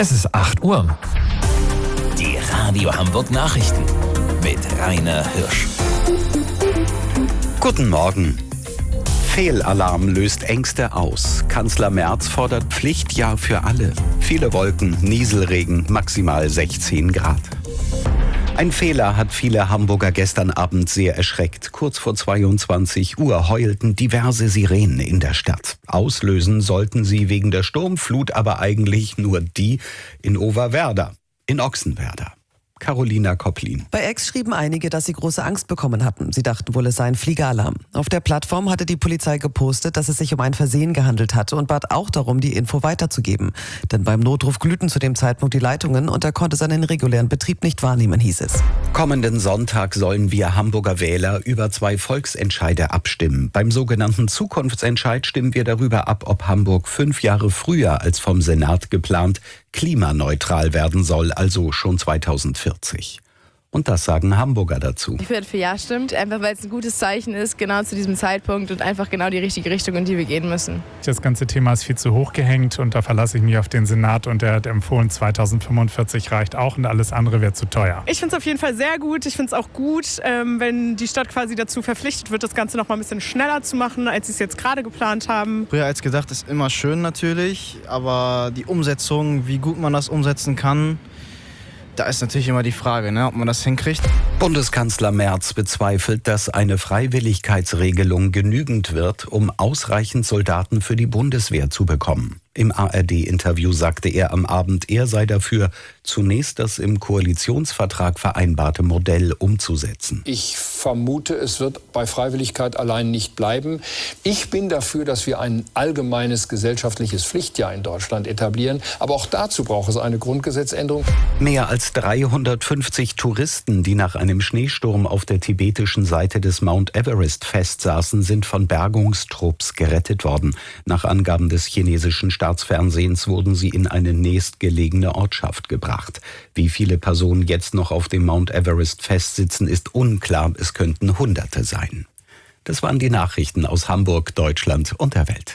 Es ist 8 Uhr. Die Radio Hamburg Nachrichten mit Rainer Hirsch. Guten Morgen. Fehlalarm löst Ängste aus. Kanzler Merz fordert Pflichtjahr für alle. Viele Wolken, Nieselregen, maximal 16 Grad. Ein Fehler hat viele Hamburger gestern Abend sehr erschreckt. Kurz vor 22 Uhr heulten diverse Sirenen in der Stadt. Auslösen sollten sie wegen der Sturmflut aber eigentlich nur die in Oberwerder, in Ochsenwerder. Carolina Kopplin. Bei X schrieben einige, dass sie große Angst bekommen hatten. Sie dachten wohl, es sei ein Fliegeralarm. Auf der Plattform hatte die Polizei gepostet, dass es sich um ein Versehen gehandelt hatte und bat auch darum, die Info weiterzugeben. Denn beim Notruf glühten zu dem Zeitpunkt die Leitungen und er konnte seinen regulären Betrieb nicht wahrnehmen, hieß es. Kommenden Sonntag sollen wir Hamburger Wähler über 2 Volksentscheide abstimmen. Beim sogenannten Zukunftsentscheid stimmen wir darüber ab, ob Hamburg 5 Jahre früher als vom Senat geplant klimaneutral werden soll, also schon 2040. Und das sagen Hamburger dazu. Ich werde für Ja stimmt, einfach weil es ein gutes Zeichen ist, genau zu diesem Zeitpunkt und einfach genau die richtige Richtung, in die wir gehen müssen. Das ganze Thema ist viel zu hoch gehängt und da verlasse ich mich auf den Senat und der hat empfohlen, 2045 reicht auch und alles andere wäre zu teuer. Ich finde es auf jeden Fall sehr gut. Ich finde es auch gut, wenn die Stadt quasi dazu verpflichtet wird, das Ganze noch mal ein bisschen schneller zu machen, als sie es jetzt gerade geplant haben. Früher als gedacht ist immer schön natürlich, aber die Umsetzung, wie gut man das umsetzen kann, da ist natürlich immer die Frage, ob man das hinkriegt. Bundeskanzler Merz bezweifelt, dass eine Freiwilligkeitsregelung genügend wird, um ausreichend Soldaten für die Bundeswehr zu bekommen. Im ARD-Interview sagte er am Abend, er sei dafür, zunächst das im Koalitionsvertrag vereinbarte Modell umzusetzen. Ich vermute, es wird bei Freiwilligkeit allein nicht bleiben. Ich bin dafür, dass wir ein allgemeines gesellschaftliches Pflichtjahr in Deutschland etablieren. Aber auch dazu braucht es eine Grundgesetzänderung. Mehr als 350 Touristen, die nach einem Schneesturm auf der tibetischen Seite des Mount Everest festsaßen, sind von Bergungstrupps gerettet worden. Nach Angaben des chinesischen Staatsfernsehens wurden sie in eine nächstgelegene Ortschaft gebracht. Wie viele Personen jetzt noch auf dem Mount Everest festsitzen, ist unklar. Es könnten Hunderte sein. Das waren die Nachrichten aus Hamburg, Deutschland und der Welt.